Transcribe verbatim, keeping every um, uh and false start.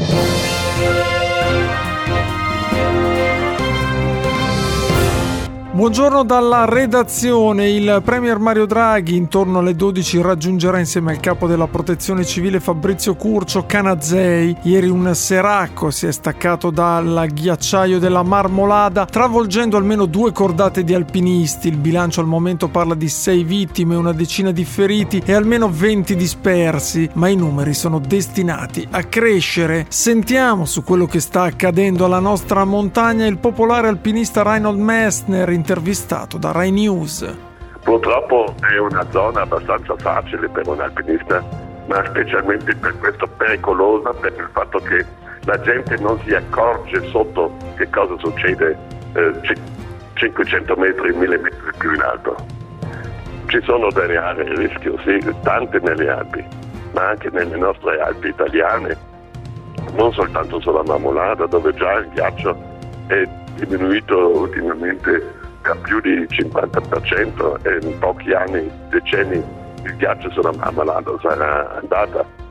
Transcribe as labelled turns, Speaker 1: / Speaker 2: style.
Speaker 1: Buongiorno dalla redazione. Il premier Mario Draghi intorno alle dodici raggiungerà insieme al capo della protezione civile Fabrizio Curcio Canazei. Ieri un seracco si è staccato dal ghiacciaio della Marmolada, travolgendo almeno due cordate di alpinisti. Il bilancio al momento parla di sei vittime, una decina di feriti e almeno venti dispersi, ma i numeri sono destinati a crescere. Sentiamo su quello che sta accadendo alla nostra montagna il popolare alpinista Reinhold Messner, intervistato da Rai News.
Speaker 2: Purtroppo è una zona abbastanza facile per un alpinista, ma specialmente per questo pericolosa, per il fatto che la gente non si accorge sotto che cosa succede eh, cinquecento metri, mille metri più in alto. Ci sono delle aree a rischio, sì, tante nelle Alpi, ma anche nelle nostre Alpi italiane, non soltanto sulla Marmolada, dove già il ghiaccio è diminuito ultimamente a più di cinquanta per cento e in pochi anni, decenni, il ghiaccio sulla Marmolada sarà andata